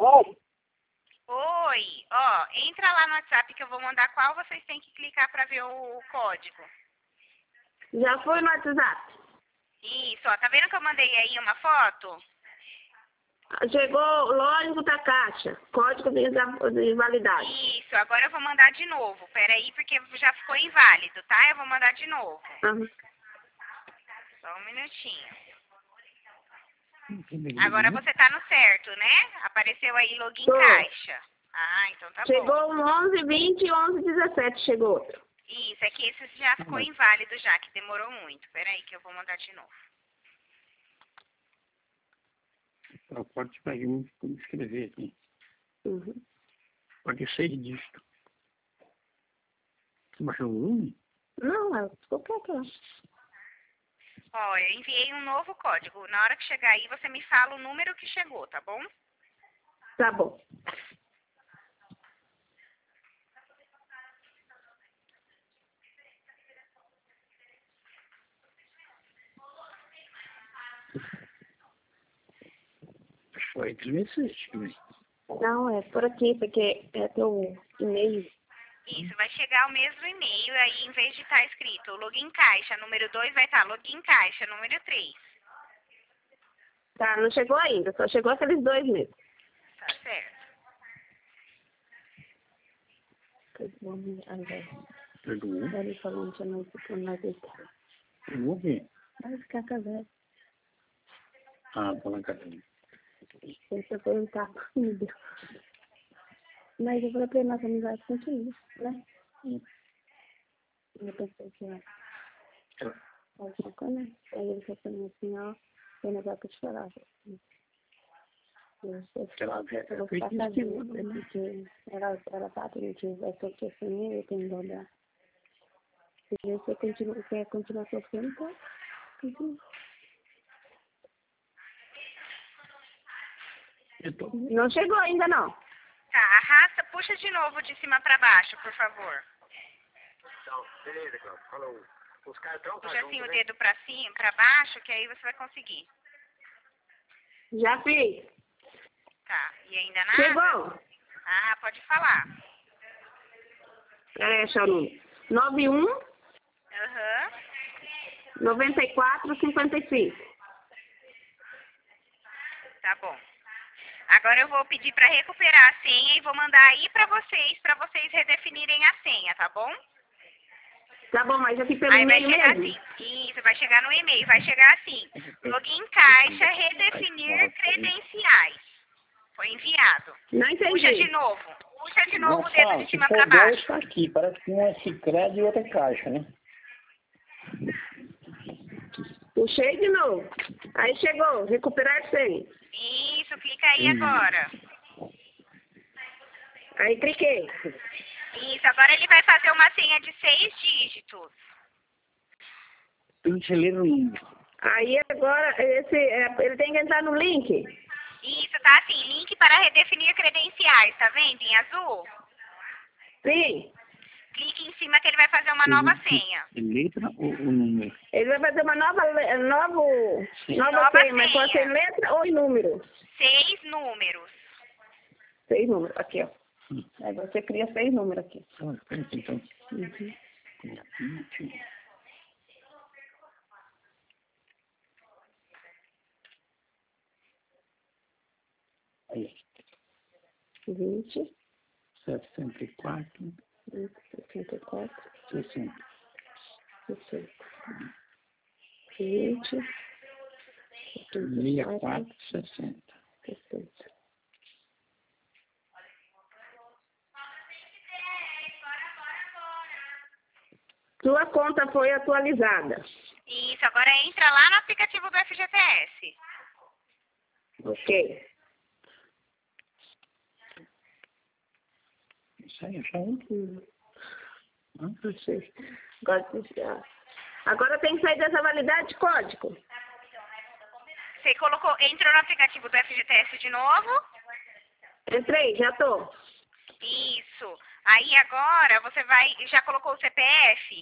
Oi. Oi, ó, entra lá no WhatsApp que eu vou mandar qual vocês têm que clicar para ver o código. Já foi no WhatsApp? Isso, ó, tá vendo que eu mandei aí uma foto? Chegou o lógico da caixa. Código de validade. Isso, agora eu vou mandar de novo. Peraí, porque já ficou inválido, tá? Eu vou mandar de novo. Uhum. Só um minutinho. Agora você tá no certo, né? Apareceu aí login Tô. caixa. Ah, então tá bom. Chegou um 11h20 e 11h17 chegou outro. Isso, é que esse já ficou inválido já, que demorou muito. Peraí que eu vou mandar de novo. Pode pegar um como escrever aqui. Uhum. Pode ser dígito. Você baixou um? Não, é qualquer coisa. Ó, eu enviei um novo código. Na hora que chegar aí, você me fala o número que chegou, tá bom? Tá bom. Foi 16, velho. Não, é por aqui, porque é teu e-mail. Isso, vai chegar o mesmo e-mail, aí em vez de estar escrito login caixa número 2, vai estar login caixa número 3. Tá, não chegou ainda, só chegou aqueles dois mesmo. Tá certo. Pegou? Ele falou que eu não fico mais deitar. Pegou o quê? Vai ficar casado. Ah, tá na cadeira. Você foi um tapa, me deu. Mas eu falei pra ele, nossa amizade continua, né? Eu pensei que ia alguma coisa, né? Aí ele falou pra mim assim, ó, tem um negócio pra te falar. Eu vou ficar sozinha, porque ela tá, a gente vai sofrer assim, eu tenho dó da... Se você quer continuar sofrendo, então, continua. Não chegou ainda, não. Tá, arrasta, puxa de novo de cima pra baixo, por favor. Então, beleza, Cláudio. Falou. Os cartões tá Puxa junto, assim o né? dedo pra cima, pra baixo, que aí você vai conseguir. Já fiz. Tá, e ainda nada? Chegou. Ah, pode falar. Peraí, achar o número. 91 Aham. 94 55. Tá bom. Agora eu vou pedir para recuperar a senha e vou mandar aí para vocês redefinirem a senha, tá bom? Tá bom, mas aqui pelo Aí vai e-mail chegar mesmo? assim. Isso, vai chegar no e-mail, vai chegar assim. Login caixa, redefinir credenciais. Foi enviado. Não Puxa de entendi. novo. Puxa de novo o dedo Gonçalo, de se cima for para dois, baixo. tá aqui. Parece que um é Sicredi e outro é Caixa, né? Puxei de novo. Aí chegou, recuperar senha. Isso, clica aí agora. Aí cliquei. Isso, agora ele vai fazer uma senha de 6 dígitos. Tem que ler o número. Aí agora, ele tem que entrar no link. Isso, tá assim, link para redefinir credenciais, tá vendo em azul? Sim. Clique em cima que ele vai fazer uma nova senha. Letra ou o número? Ele vai fazer uma nova Nova senha, mas pode ser senha. em letra ou em número. 6 números. 6 números, aqui, ó. Aí você cria 6 números aqui. Ah, espera aqui, então. Uhum. Aí, 20, 64, 64, 60. 60. 20, 64, 60. 60. Sua conta foi atualizada. Isso, agora entra lá no aplicativo do FGTS. Ok. Isso aí, achar um? Não sei. Agora tem que sair dessa validade de código. Você entrou no aplicativo do FGTS de novo? Entrei, já tô. Isso. Aí agora você já colocou o CPF?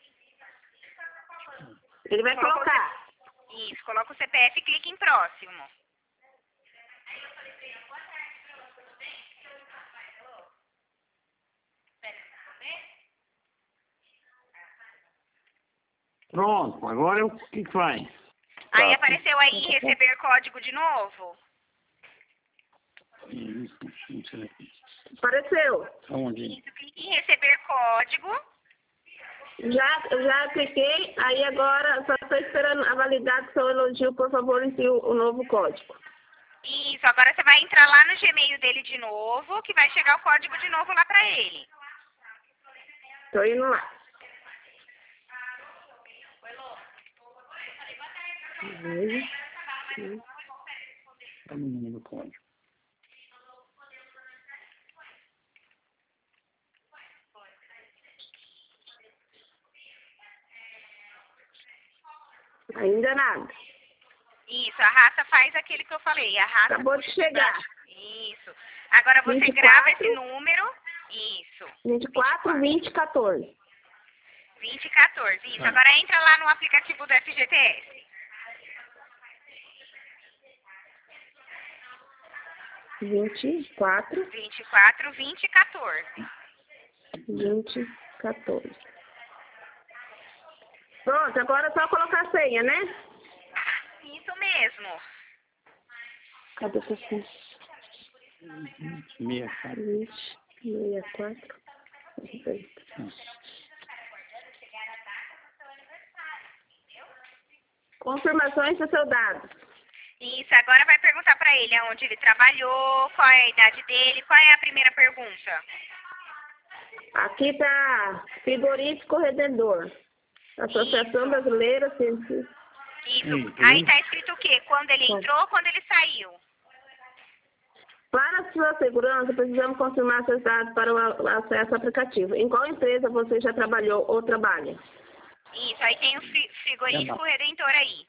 Ele vai colocar. Isso, coloca o CPF e clica em próximo. Pronto, agora o que faz? Aí Tá. apareceu aí receber código de novo? Isso, não sei. Apareceu. Onde? Isso, clique em receber código. Já cliquei, aí agora só estou esperando a validade do seu elogio, por favor, entre o novo código. Isso, agora você vai entrar lá no Gmail dele de novo, que vai chegar o código de novo lá pra ele. Estou indo lá. Tá no menino código. Ainda nada. Isso, arrasta, faz aquele que eu falei, arrasta. Acabou de puxa chegar. baixo. Isso. Agora você 24. grava esse número. Isso. 24, 20, 14. 2014. Isso. Agora entra lá no aplicativo do FGTS. 24, 24, 20 e 14. 20, 14. Pronto, agora é só colocar a senha, né? Isso mesmo. Cadê essa senha? 64. 20, 64. Confirmações do seu dado. Isso, agora vai perguntar pra ele aonde ele trabalhou, qual é a idade dele, qual é a primeira pergunta. Aqui tá Frigorífico Redentor. Associação Brasileira Científica. Isso. Aí tá escrito o quê? Quando ele entrou, quando ele saiu. Para sua segurança, precisamos confirmar seus dados para o acesso ao aplicativo. Em qual empresa você já trabalhou ou trabalha? Isso, aí tem o frigorífico Redentor aí.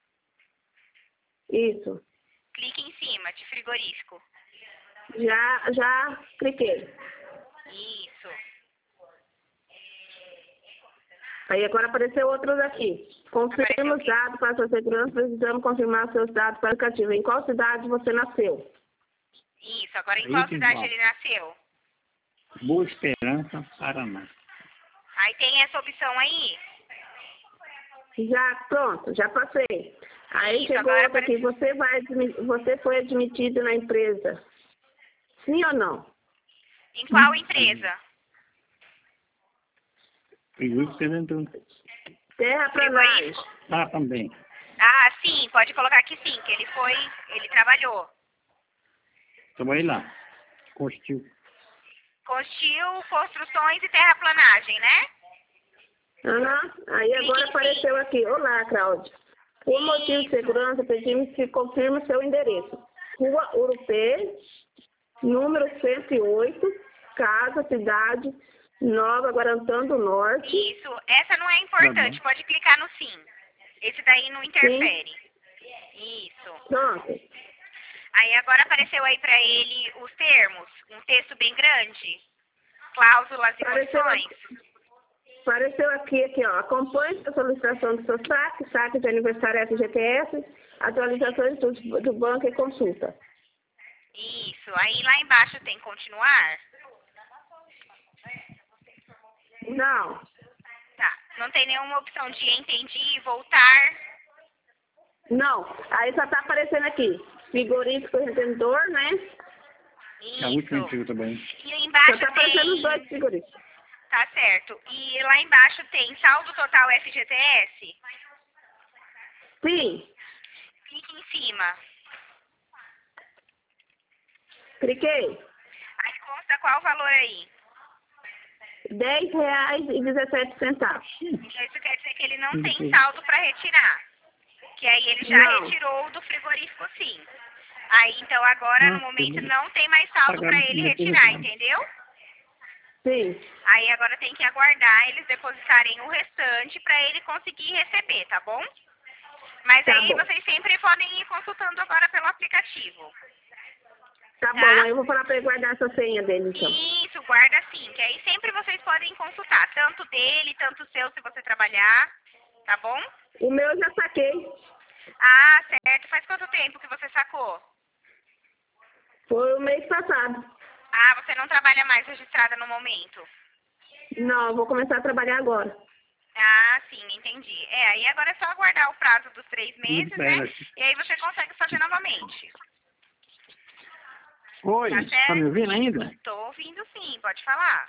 Isso. Clique em cima de frigorífico. Já cliquei. Isso. Aí agora apareceu outros aqui. Confirma os dados para sua segurança, precisamos confirmar seus dados para o aplicativo. Em qual cidade você nasceu? Isso, agora em qual cidade ele nasceu? Boa Esperança, Paraná. Aí tem essa opção aí. Já, pronto, já passei. Aí Isso, chegou agora outra aqui. Você foi admitido na empresa. Sim ou não? Em qual empresa? Frigorífico Redentor. Terraplanagem. Ah, também. Ah, sim, pode colocar aqui sim, que ele trabalhou. Trabalhei lá. Costil. Construiu construções e terraplanagem, né? Aham. Aí agora apareceu aqui. Olá, Cláudia. Por motivo de segurança, pedimos que confirme seu endereço. Rua Urupê, número 108, Casa, Cidade Nova, Guarantã do Norte. Isso, essa não é importante, pode clicar no sim. Esse daí não interfere. Isso. Pronto. Aí agora apareceu aí pra ele os termos, um texto bem grande, cláusulas e condições. Apareceu aqui, ó. Acompanhe a solicitação do seu saque de aniversário FGTS, atualizações do banco e consulta. Isso, aí lá embaixo tem continuar? Não. Tá, não tem nenhuma opção de entendi, voltar? Não, aí só tá aparecendo aqui. Frigorífico Redentor, né? A última Isso. empresa também. E embaixo Só tá aparecendo os dois frigoríficos. Tá certo. E lá embaixo tem saldo total FGTS? Sim. Clique em cima. Cliquei. Aí consta qual o valor aí? R$10,17. Então isso quer dizer que ele não tem saldo para retirar. Que aí ele já retirou do frigorífico sim. Aí então agora no momento não tem mais saldo para ele retirar, entendeu? Sim. Aí agora tem que aguardar eles depositarem o restante para ele conseguir receber, tá bom? Mas Tá aí bom. vocês sempre podem ir consultando agora pelo aplicativo. Tá bom, aí eu vou falar pra ele guardar essa senha dele, então. Isso, guarda sim, que aí sempre vocês podem consultar, tanto dele, tanto o seu, se você trabalhar, tá bom? O meu eu já saquei. Ah, certo. Faz quanto tempo que você sacou? Foi o mês passado. Ah, você não trabalha mais registrada no momento? Não, eu vou começar a trabalhar agora. Ah, sim, entendi. Aí agora é só aguardar o prazo dos 3 meses, né? E aí você consegue fazer novamente. Oi, Tá tá certo? me ouvindo ainda? Tô ouvindo sim, pode falar.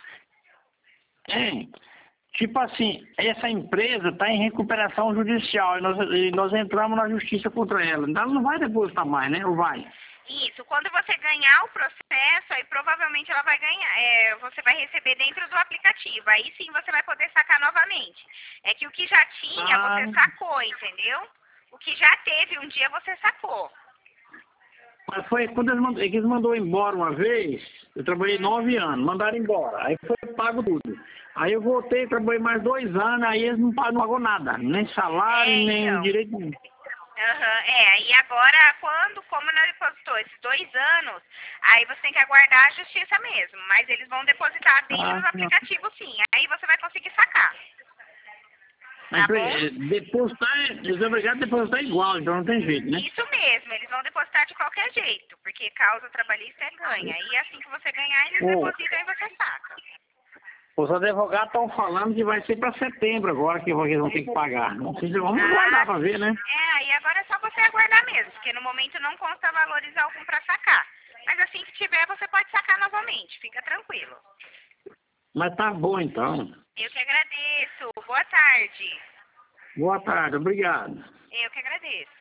Tipo assim, essa empresa está em recuperação judicial e nós entramos na justiça contra ela. Então ela não vai depositar mais, né? Ou vai? Isso, quando você ganhar o processo, aí provavelmente ela vai ganhar, você vai receber dentro do aplicativo, aí sim você vai poder sacar novamente. É que o que já tinha, você sacou, entendeu? O que já teve um dia, você sacou. Mas foi quando eles mandou embora uma vez, eu trabalhei 9 anos, mandaram embora, aí foi pago tudo. Aí eu voltei, trabalhei mais 2 anos, aí eles não pagou nada, nem salário, nem Então. direito nenhum. E agora, como não depositou esses 2 anos, aí você tem que aguardar a justiça mesmo, mas eles vão depositar dentro do aplicativo sim, aí você vai conseguir sacar. Mas depositar, eles são obrigados a depositar igual, então não tem jeito, né? Isso mesmo, eles vão depositar de qualquer jeito, porque causa trabalhista é ganha, e assim que você ganhar, eles depositam e você saca. Os advogados estão falando que vai ser para setembro agora que eles vão ter que pagar. Não sei se vamos aguardar para ver, né? Aí agora é só você aguardar mesmo, porque no momento não consta valores algum para sacar. Mas assim que tiver, você pode sacar novamente, fica tranquilo. Mas tá bom então. Eu que agradeço. Boa tarde. Boa tarde, obrigado. Eu que agradeço.